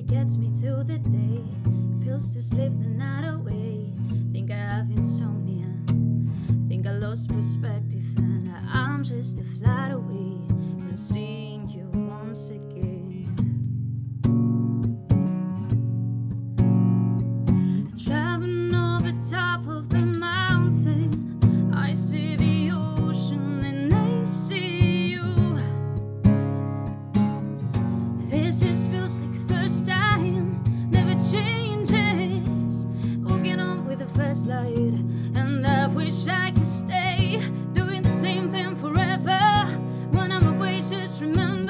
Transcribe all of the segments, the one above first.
gets me through the day. Pills to sleep the night away. Think I have insomnia. Think I lost perspective and I'm just a flight away from seeing you once again. Driving over top of the mountain, I see the ocean and I see you. This just feels like the first time, never changes. Walking on with the first light, and I wish I could stay doing the same thing forever. When I'm away, just remember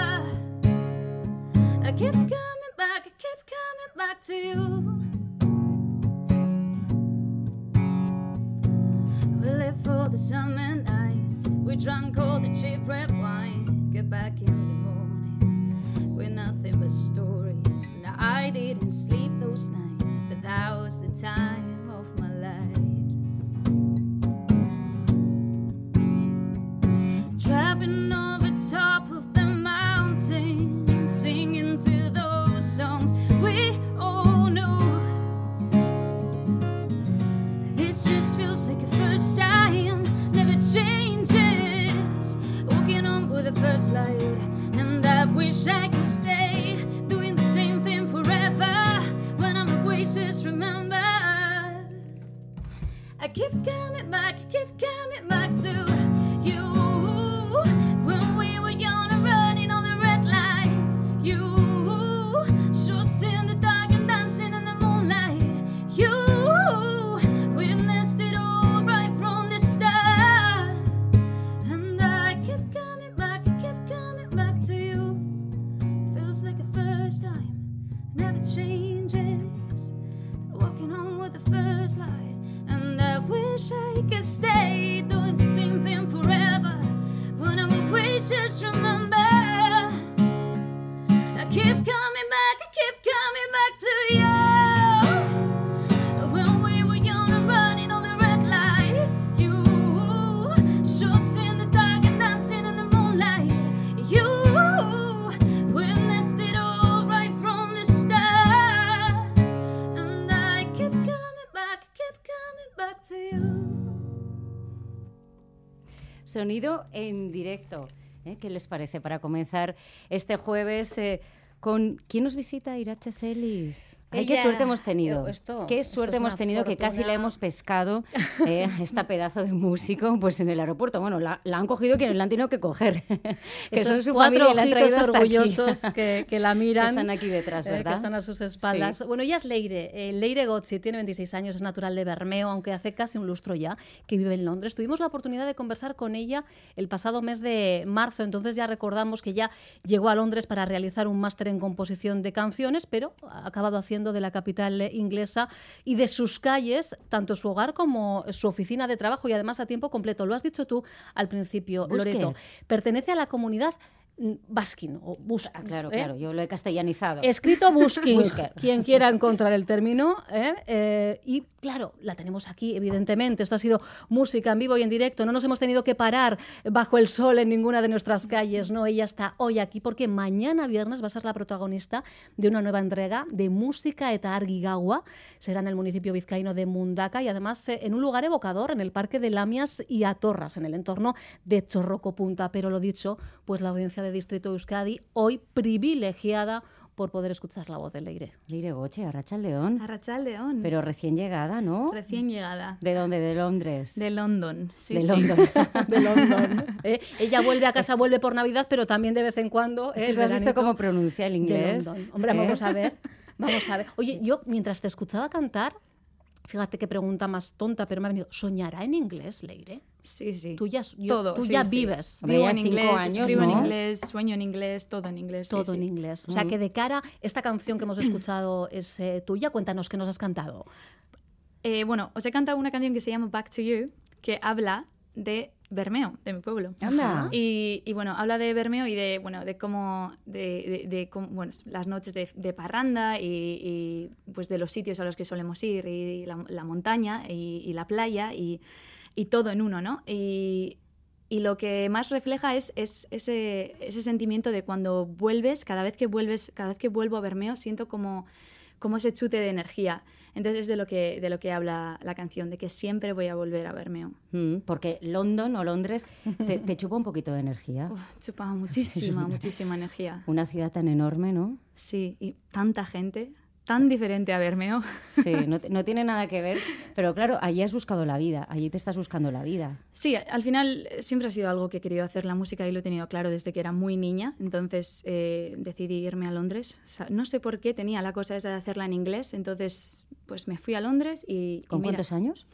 I keep coming back to you. We live for the summer nights, we drank all the cheap red wine. Get back in the morning with nothing but stories. Now I didn't sleep those nights, but that was the time of my life. Driving over top of the mountain, singing to those songs we all know. This just feels like a first time, never changes. Walking on with the first light, and I wish I could stay doing the same thing forever. When I'm away, just remember I keep coming back to you. When we were young and running on the red lights, you shorts in the dark and dancing in the moonlight. You witnessed it all right from the start, and I kept coming back to you. Feels like a first time, never changes. Walking on with the first light, and I wish I could stay doing the same thing forever. When I'm away, just remember I keep coming back to you. When we were young and running on the red lights, you shorts in the dark and dancing in the moonlight. You witnessed it all right from the start, and I kept coming back to you. Sonido en directo. ¿Qué les parece para comenzar este jueves con... ¿Quién nos visita? Irache Celis. Ay, qué suerte hemos tenido. Qué suerte hemos tenido, que casi la hemos pescado, esta pedazo de músico, pues en el aeropuerto. Bueno, la han cogido quienes la han tenido que coger. Que esos son su cuatro familia y la han traído hasta orgullosos aquí. que la miran. Que están aquí detrás, ¿verdad? Que están a sus espaldas. Sí. Bueno, ella es Leire. Leire Gozzi, tiene 26 años, es natural de Bermeo, aunque hace casi un lustro ya que vive en Londres. Tuvimos la oportunidad de conversar con ella el pasado mes de marzo, entonces ya recordamos que ya llegó a Londres para realizar un máster en composición de canciones, pero ha acabado haciendo de la capital inglesa y de sus calles tanto su hogar como su oficina de trabajo, y además a tiempo completo. Lo has dicho tú al principio, Busquer. Loreto. Pertenece a la comunidad Baskin o Buskin. Claro, yo lo he castellanizado. Escrito Buskin, quien quiera encontrar el término. Y claro, la tenemos aquí, evidentemente. Esto ha sido música en vivo y en directo. No nos hemos tenido que parar bajo el sol en ninguna de nuestras calles. No, ella está hoy aquí porque mañana viernes va a ser la protagonista de una nueva entrega de Música eta Argi Gaua. Será en el municipio vizcaíno de Mundaka y además en un lugar evocador, en el Parque de Lamias y Atorras, en el entorno de Chorroco-Punta. Pero lo dicho, pues la audiencia de Distrito Euskadi hoy privilegiada por poder escuchar la voz de Leire. Leire Gozzi, Arratsaldeon. Arratsaldeon. Pero recién llegada, ¿no? Recién llegada. ¿De dónde? ¿De Londres? De London, sí, de sí. London. De London. Ella vuelve a casa, vuelve por Navidad, pero también de vez en cuando... Es que ¿tú has visto cómo pronuncia el inglés? De London. Hombre, vamos a ver. Oye, yo mientras te escuchaba cantar, fíjate qué pregunta más tonta, pero me ha venido. ¿Soñará en inglés, Leire? Sí, sí. Tú ya Sí. vives. Hombre, Vivo ya en 5 inglés, años, escribo ¿no? en inglés, sueño en inglés, todo en inglés. Todo sí, en sí. inglés. O sea, que de cara, esta canción que hemos escuchado es tuya. Cuéntanos qué nos has cantado. Bueno, os he cantado una canción que se llama Back to You, que habla de Bermeo, de mi pueblo. Anda. Y bueno, habla de Bermeo y de cómo, bueno, las noches de parranda y pues de los sitios a los que solemos ir, y la montaña y la playa y todo en uno, ¿no? Y Y lo que más refleja es ese sentimiento de cuando vuelves, cada vez que vuelvo a Bermeo, siento como ese chute de energía. Entonces es de lo que habla la canción, de que siempre voy a volver a Bermeo. Porque London o Londres te chupa un poquito de energía. Chupa muchísima energía. Una ciudad tan enorme, ¿no? Sí, y tanta gente, tan diferente a Bermeo. Sí, no tiene nada que ver, pero claro, allí has buscado la vida, allí te estás buscando la vida. Sí, al final siempre ha sido algo que he querido hacer la música y lo he tenido claro desde que era muy niña, entonces decidí irme a Londres. O sea, no sé por qué tenía la cosa esa de hacerla en inglés, entonces pues me fui a Londres y ¿Con mira, cuántos años?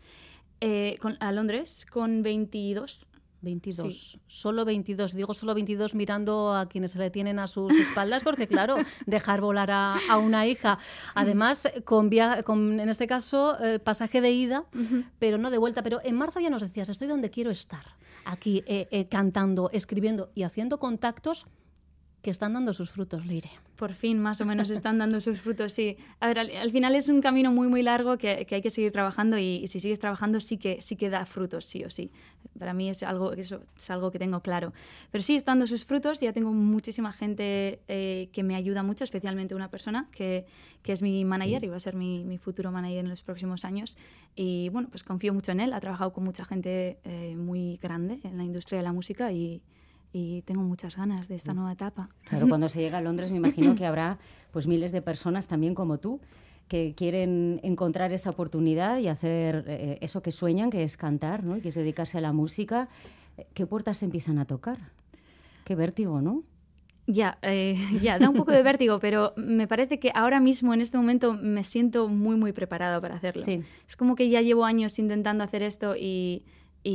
A Londres con 22. 22. Sí. Solo 22. Digo solo 22 mirando a quienes se le tienen a sus espaldas, porque claro, dejar volar a una hija. Además, con en este caso, pasaje de ida, pero no de vuelta. Pero en marzo ya nos decías, estoy donde quiero estar. Aquí cantando, escribiendo y haciendo contactos que están dando sus frutos, Leire. Por fin, más o menos, están dando sus frutos, sí. A ver, al final es un camino muy, muy largo que hay que seguir trabajando y si sigues trabajando sí que da frutos, sí o sí. Para mí eso es algo que tengo claro. Pero sí, están dando sus frutos, ya tengo muchísima gente que me ayuda mucho, especialmente una persona que es mi manager y va a ser mi futuro manager en los próximos años. Y bueno, pues confío mucho en él, ha trabajado con mucha gente muy grande en la industria de la música y tengo muchas ganas de esta nueva etapa. Claro, cuando se llega a Londres me imagino que habrá pues miles de personas también como tú que quieren encontrar esa oportunidad y hacer eso que sueñan, que es cantar, ¿no? Y que es dedicarse a la música. ¿Qué puertas se empiezan a tocar? Qué vértigo, ¿no? Ya, da un poco de vértigo, pero me parece que ahora mismo, en este momento, me siento muy, muy preparada para hacerlo. Sí. Es como que ya llevo años intentando hacer esto y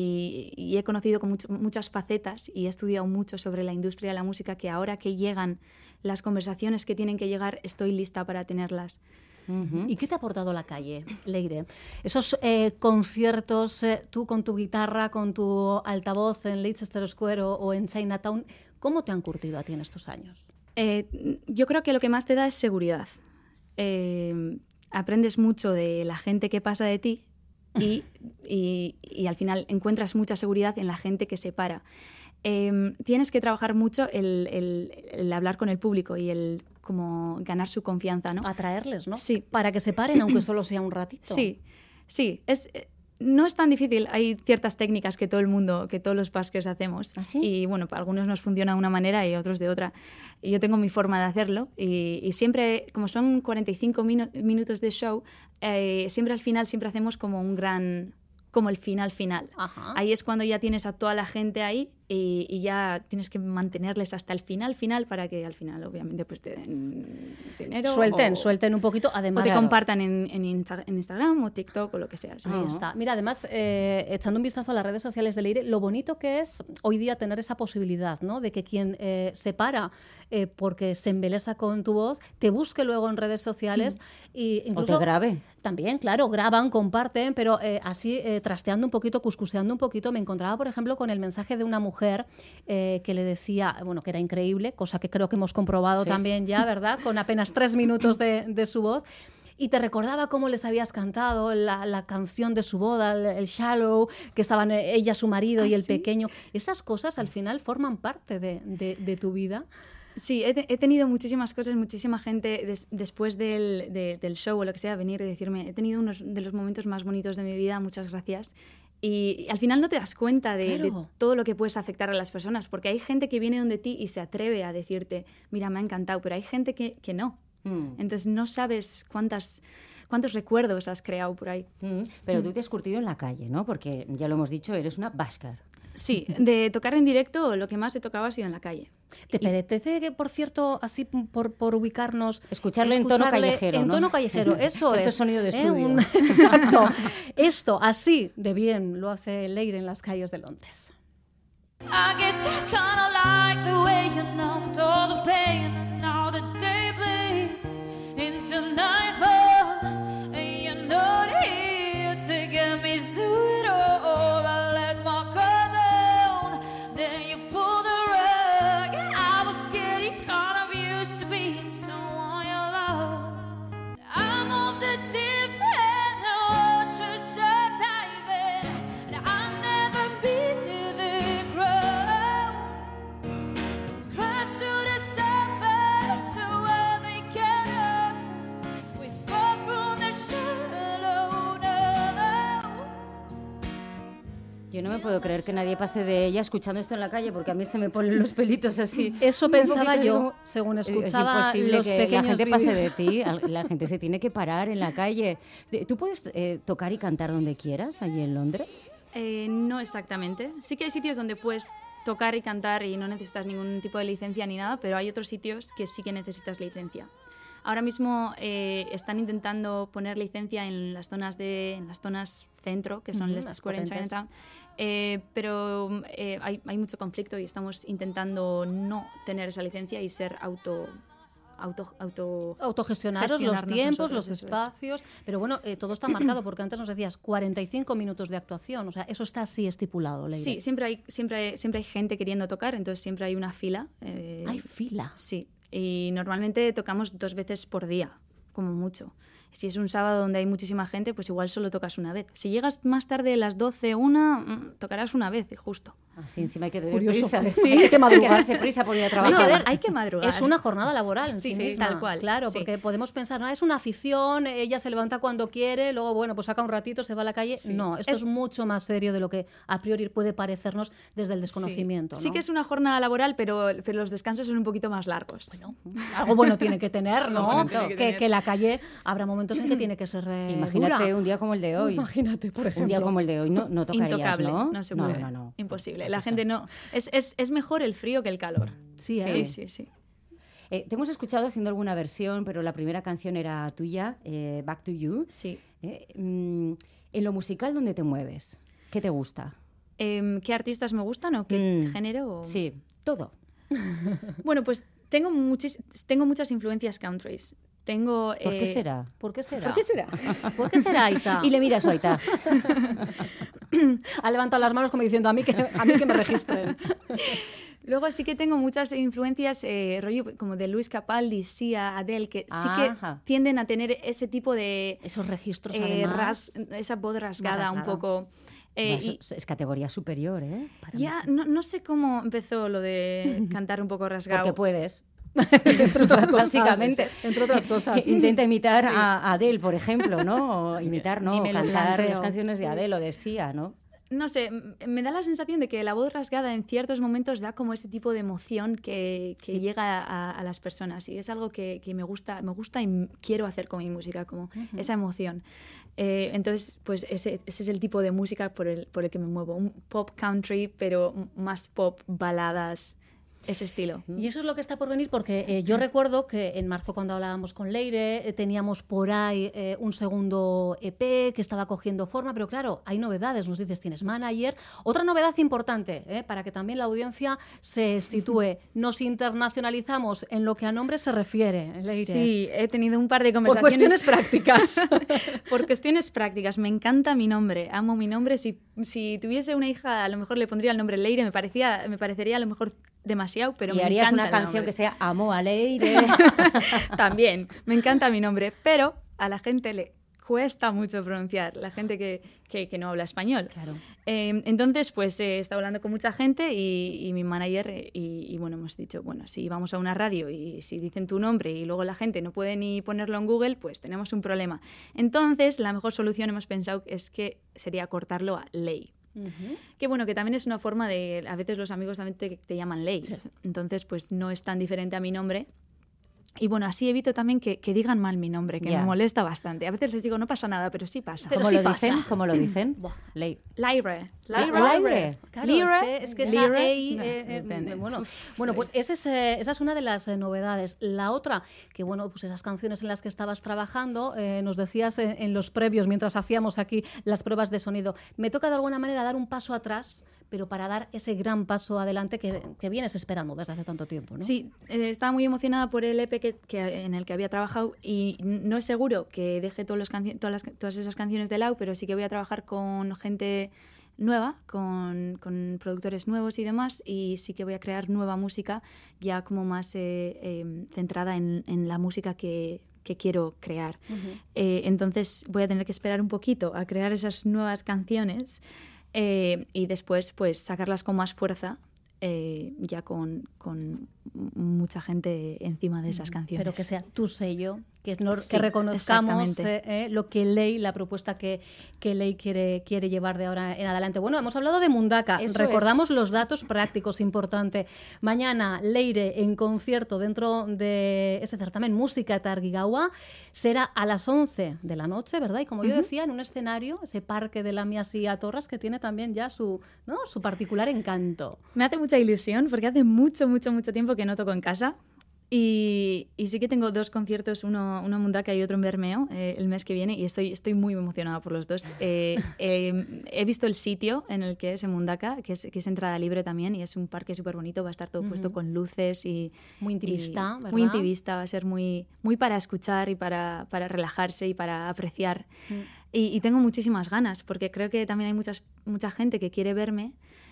he conocido con muchas facetas y he estudiado mucho sobre la industria de la música, que ahora que llegan las conversaciones que tienen que llegar, estoy lista para tenerlas. ¿Y qué te ha aportado la calle, Leire? Esos conciertos, tú con tu guitarra, con tu altavoz en Leicester Square o en Chinatown, ¿cómo te han curtido a ti en estos años? Yo creo que lo que más te da es seguridad. Aprendes mucho de la gente que pasa de ti y al final encuentras mucha seguridad en la gente que se para. Tienes que trabajar mucho el hablar con el público y el como ganar su confianza, ¿no? Atraerles, ¿no? Sí. Para que se paren, aunque solo sea un ratito. Sí. No es tan difícil. Hay ciertas técnicas que todos los buskers hacemos. ¿Ah, sí? Y bueno, para algunos nos funciona de una manera y otros de otra. Y yo tengo mi forma de hacerlo y siempre, como son 45 minutos de show, siempre al final siempre hacemos como el final. Ajá. Ahí es cuando ya tienes a toda la gente ahí y ya tienes que mantenerles hasta el final para que al final obviamente pues te den dinero. Suelten un poquito, además. O te compartan en Instagram o TikTok o lo que sea. ¿Sí? Ahí está. Mira, además, echando un vistazo a las redes sociales de Leire, lo bonito que es hoy día tener esa posibilidad, ¿no? De que quien se para porque se embelesa con tu voz, te busque luego en redes sociales e incluso... O te grabe. También, claro, graban, comparten, pero así trasteando un poquito, cuscuseando un poquito, me encontraba, por ejemplo, con el mensaje de una mujer que le decía, bueno, que era increíble, cosa que creo que hemos comprobado también ya, ¿verdad? Con apenas 3 minutos de su voz. Y te recordaba cómo les habías cantado la canción de su boda, el Shallow, que estaban ella, su marido y el pequeño. Esas cosas al final forman parte de tu vida. Sí, he tenido muchísimas cosas, muchísima gente después del show o lo que sea, venir y decirme, he tenido unos de los momentos más bonitos de mi vida, muchas gracias. Y al final no te das cuenta de todo lo que puedes afectar a las personas, porque hay gente que viene donde ti y se atreve a decirte, mira, me ha encantado, pero hay gente que no. Entonces no sabes cuántos recuerdos has creado por ahí. Pero tú te has curtido en la calle, ¿no? Porque ya lo hemos dicho, eres una busker. Sí, de tocar en directo lo que más he tocado ha sido en la calle. ¿Te apetece que, por cierto, así por ubicarnos... Escucharle en tono callejero, ¿no? En tono callejero, eso Esto es. es sonido de estudio. Exacto. Esto, así de bien, lo hace Leire en las calles de Londres. I guess I kinda like the way you numbed all the pain and now the day bleeds into nightfall and you're not here to get me through it all. I let my guard down, then you pulled the rug. I was scared you kind of used to be someone you loved. I'm off the deep end, the ocean's so diving, and I've never been to the ground. Yo no me puedo creer que nadie pase de ella escuchando esto en la calle, porque a mí se me ponen los pelitos así. Eso pensaba yo, según escuchaba. Es imposible los que la gente vídeos. pase de ti, la gente se tiene que parar en la calle. ¿Tú puedes tocar y cantar donde quieras, allí en Londres? No exactamente. Sí que hay sitios donde puedes tocar y cantar y no necesitas ningún tipo de licencia ni nada, pero hay otros sitios que sí que necesitas licencia. Ahora mismo están intentando poner licencia en las zonas centro, que son Leicester Square en Chinatown, pero hay mucho conflicto y estamos intentando no tener esa licencia y ser autogestionaros los tiempos, los espacios, pero bueno, todo está marcado, porque antes nos decías 45 minutos de actuación, o sea, eso está así estipulado, Leire. Sí, siempre hay gente queriendo tocar, entonces siempre hay una fila. ¿Hay fila? Sí. Y normalmente tocamos 2 veces por día, como mucho. Si es un sábado donde hay muchísima gente, pues igual solo tocas una vez. Si llegas más tarde a las 12, tocarás una vez, justo. Así encima hay que tener prisa. Sí, hay que madrugar. Darse prisa por ir a trabajar. Hay que madrugar. Es una jornada laboral en sí misma. Tal cual. Claro, sí. porque podemos pensar, no, es una afición, ella se levanta cuando quiere, luego, bueno, pues saca un ratito, se va a la calle. Sí. No, esto es mucho más serio de lo que a priori puede parecernos desde el desconocimiento. Sí, ¿no? Sí que es una jornada laboral, pero los descansos son un poquito más largos. Bueno, algo bueno tiene que tener, ¿no? Que la calle habrá momentos en que tiene que ser Imagínate dura. un día como el de hoy. Imagínate, por ejemplo. Un día como el de hoy no tocarías, intocable, ¿no? No se puede. No. Imposible. La gente no... Es mejor el frío que el calor. Sí. Te hemos escuchado haciendo alguna versión, pero la primera canción era tuya, Back to You. Sí. En lo musical, ¿dónde te mueves? ¿Qué te gusta? ¿Qué artistas me gustan o qué género? Sí, todo. Bueno, pues tengo muchas influencias countries. ¿Por qué será? ¿Por qué será? ¿Por qué será? ¿Por qué será, Aita? Y le miras a Aita. Ha levantado las manos como diciendo a mí que me registren. Luego sí que tengo muchas influencias, rollo como de Luis Capaldi, Sia, Adele, que sí que tienden a tener ese tipo de... Esos registros, además. Esa voz rasgada un poco. Es categoría superior, ¿eh? Ya, no sé cómo empezó lo de cantar un poco rasgado. Porque puedes. Entre otras cosas, básicamente, entre otras cosas. Intenta imitar a Adele, por ejemplo, ¿no? O imitar, no, cantar las canciones de Adele o de Sia, ¿no? No sé, me da la sensación de que la voz rasgada en ciertos momentos da como ese tipo de emoción que llega a las personas, y es algo que me gusta y quiero hacer con mi música, como esa emoción. Entonces, pues ese es el tipo de música por el que me muevo, un pop country, pero más pop, baladas, ese estilo. Y eso es lo que está por venir, porque yo recuerdo que en marzo, cuando hablábamos con Leire, teníamos por ahí un segundo EP que estaba cogiendo forma, pero claro, hay novedades. Nos dices, tienes manager. Otra novedad importante, para que también la audiencia se sitúe. Nos internacionalizamos en lo que a nombre se refiere, Leire. Sí, he tenido un par de conversaciones. Por cuestiones prácticas. Por cuestiones prácticas. Me encanta mi nombre, amo mi nombre. Si tuviese una hija, a lo mejor le pondría el nombre Leire. Me parecería a lo mejor demasiado, pero me encanta. Y harías una canción que sea Amo a Leire. También, me encanta mi nombre, pero a la gente le cuesta mucho pronunciar, la gente que no habla español. Claro. Entonces, pues he estado hablando con mucha gente y mi manager, y bueno, hemos dicho, bueno, si vamos a una radio y si dicen tu nombre y luego la gente no puede ni ponerlo en Google, pues tenemos un problema. Entonces, la mejor solución, hemos pensado, es que sería cortarlo a Ley. Que bueno, que también es una forma de... A veces los amigos también te llaman Ley. Sí. Entonces, pues no es tan diferente a mi nombre. Y bueno, así evito también que digan mal mi nombre, que me molesta bastante. A veces les digo, no pasa nada, pero sí pasa. Pero ¿Cómo lo dicen? Leire. Claro, es que esa bueno, pues esa es una de las novedades. La otra, que bueno, pues esas canciones en las que estabas trabajando, nos decías en los previos, mientras hacíamos aquí las pruebas de sonido, me toca de alguna manera dar un paso atrás, pero para dar ese gran paso adelante que vienes esperando desde hace tanto tiempo, ¿no? Sí, estaba muy emocionada por el EP en el que había trabajado, y no es seguro que deje todas esas canciones de Lau, pero sí que voy a trabajar con gente nueva, con productores nuevos y demás, y sí que voy a crear nueva música ya como más centrada en la música que quiero crear. Entonces voy a tener que esperar un poquito a crear esas nuevas canciones, y después pues sacarlas con más fuerza, ya con mucha gente encima de esas canciones. Pero que sea tu sello, que reconozcamos lo que Ley, la propuesta que Ley quiere llevar de ahora en adelante. Bueno, hemos hablado de Mundaka, recordamos los datos prácticos, importante. Mañana Leire en concierto dentro de ese certamen Música Targigawa será a las 11 de la noche, ¿verdad? Y como yo decía, en un escenario, ese parque de Lamias y Atorras, que tiene también ya su particular encanto. Me hace mucha ilusión porque hace mucho tiempo que no toco en casa. Y sí que tengo 2 conciertos, uno en Mundaka y otro en Bermeo el mes que viene, y estoy muy emocionada por los dos. He visto el sitio en el que es en Mundaka, que es entrada libre también, y es un parque súper bonito, va a estar todo puesto con luces y muy intimista, ¿verdad? Muy intimista, va a ser muy para escuchar y para relajarse y para apreciar. Y tengo muchísimas ganas, porque creo que también hay mucha gente que quiere verme,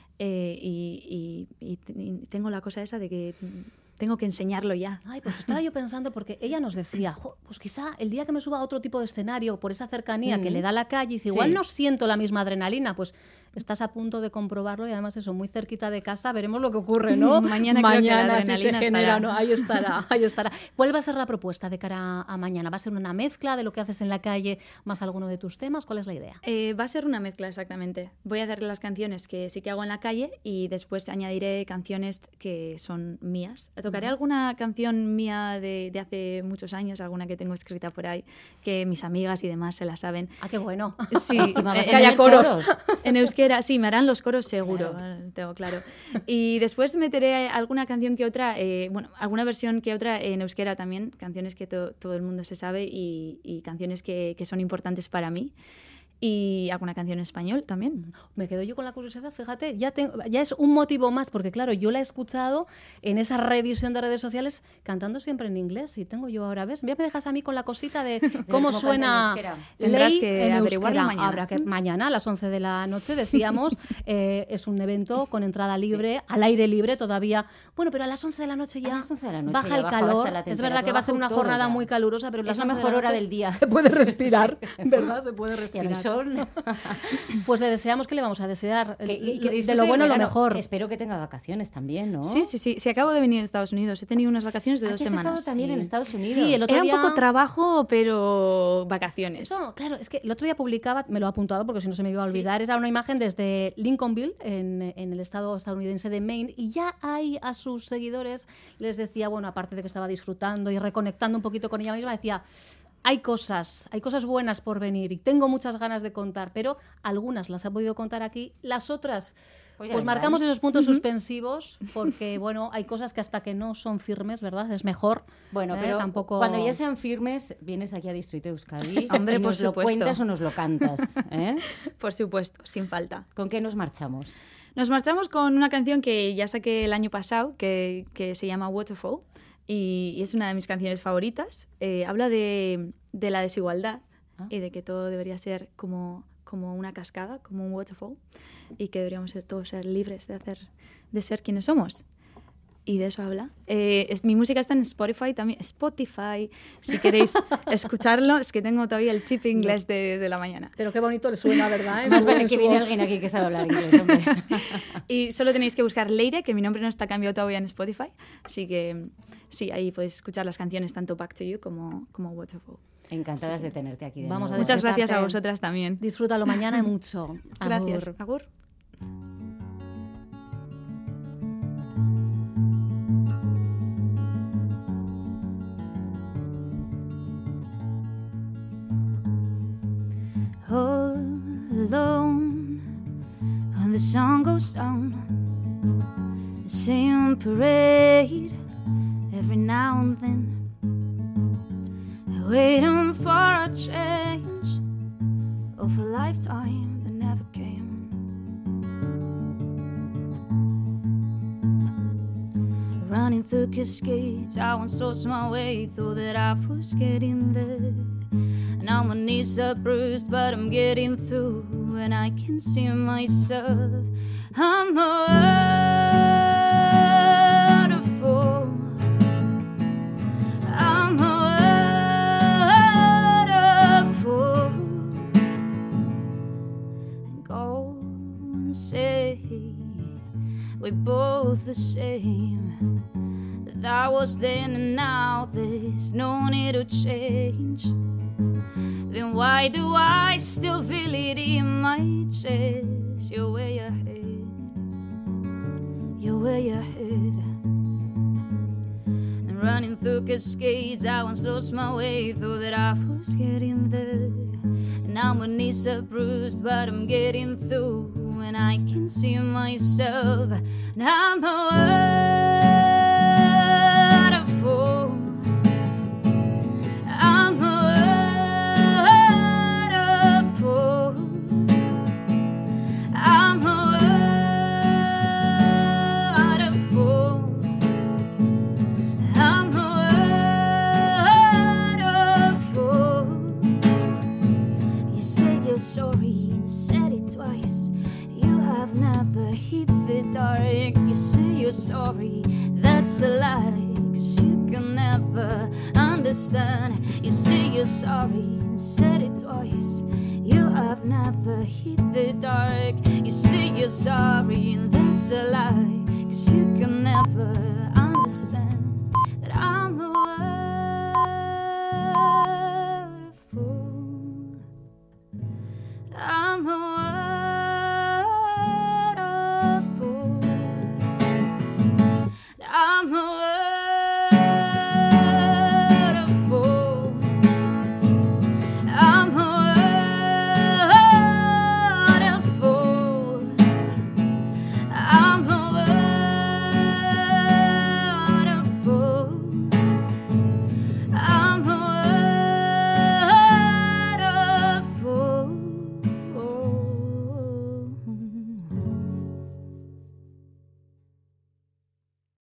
y tengo la cosa esa de que tengo que enseñarlo ya. Ay, pues estaba yo pensando, porque ella nos decía, pues quizá el día que me suba a otro tipo de escenario, por esa cercanía que le da la calle, dice, igual no siento la misma adrenalina, pues estás a punto de comprobarlo, y además eso, muy cerquita de casa, veremos lo que ocurre, ¿no? Mañana creo que la adrenalina si se genera, ¿no? Ahí estará. ¿Cuál va a ser la propuesta de cara a mañana? ¿Va a ser una mezcla de lo que haces en la calle más alguno de tus temas? ¿Cuál es la idea? Va a ser una mezcla, exactamente. Voy a hacer las canciones que sí que hago en la calle, y después añadiré canciones que son mías. Tocaré alguna canción mía de hace muchos años, alguna que tengo escrita por ahí, que mis amigas y demás se la saben. ¡Ah, qué bueno! Sí, que haya coros. En euskera, sí, me harán los coros seguro, tengo claro. Y después meteré alguna canción que otra, alguna versión que otra en euskera también, canciones que todo el mundo se sabe, y canciones que son importantes para mí. Y alguna canción en español también. Me quedo yo con la curiosidad, fíjate, ya es un motivo más, porque claro, yo la he escuchado en esa revisión de redes sociales cantando siempre en inglés, y tengo yo ahora, ¿ves? Ya me dejas a mí con la cosita de cómo suena Tendrás que averiguarlo mañana. Habrá que mañana a las 11 de la noche, decíamos, es un evento con entrada libre, al aire libre todavía. Bueno, pero a las 11 de la noche ya baja el calor. Es verdad que va a ser una jornada muy calurosa, pero es la mejor hora del día. Se puede respirar, ¿verdad? Se puede respirar. Pues le deseamos, que le vamos a desear de lo bueno lo mejor. Espero que tenga vacaciones también, ¿no? Sí. Acabo de venir a Estados Unidos. He tenido unas vacaciones de 2 semanas. ¿Has estado también en Estados Unidos? Sí, el otro día... Era un poco trabajo, pero vacaciones. Eso, claro, es que el otro día publicaba, me lo he apuntado porque si no se me iba a olvidar, era una imagen desde Lincolnville, en el estado estadounidense de Maine, y ya ahí a sus seguidores les decía, bueno, aparte de que estaba disfrutando y reconectando un poquito con ella misma, decía... Hay cosas buenas por venir, y tengo muchas ganas de contar, pero algunas las he podido contar aquí, las otras, pues marcamos esos puntos suspensivos, porque bueno, hay cosas que hasta que no son firmes, ¿verdad? Es mejor. Bueno, pero tampoco... cuando ya sean firmes, vienes aquí a Distrito Euskadi. Hombre, y por nos supuesto. ¿Lo cuentas o nos lo cantas? Por supuesto, sin falta. ¿Con qué nos marchamos? Nos marchamos con una canción que ya saqué el año pasado, que se llama Waterfall. Y es una de mis canciones favoritas. Habla de la desigualdad y de que todo debería ser como una cascada, como un waterfall, y que deberíamos todos ser libres de ser quienes somos. Y de eso habla. Mi música está en Spotify también. Spotify, si queréis escucharlo. Es que tengo todavía el chip inglés desde la mañana. Pero qué bonito le suena, ¿verdad? Más vale que viene alguien aquí que sabe hablar inglés, hombre. Y solo tenéis que buscar Leire, que mi nombre no está cambiado todavía en Spotify. Así que sí, ahí podéis escuchar las canciones, tanto Back to You como Waterfall. Encantadas de tenerte aquí de nuevo. Muchas gracias a vosotras también. Disfrútalo mañana mucho. Gracias. Agur. All alone when the sun goes down, the same parade every now and then, waiting for a change of a lifetime that never came. Running through cascades, I once lost my way, thought that I was getting there. Now my knees are bruised, but I'm getting through, and I can see myself. I'm a waterfall. I'm a waterfall. And go and say we're both the same. that I was then and now there's no need to change, then why do I still feel it in my chest? You're way ahead, you're way ahead. And running through cascades, I once lost my way, thought that I was getting there. And now my knees are bruised, but I'm getting through. And I can see myself, and I'm a waterfall. I'm a waterfall. I'm a waterfall. I'm a waterfall. You say you're sorry and said it twice. I've never hit the dark. You say you're sorry, that's a lie, 'cause you can never understand. You say you're sorry and said it twice. You have never hit the dark. You say you're sorry and that's a lie, 'cause you can never understand.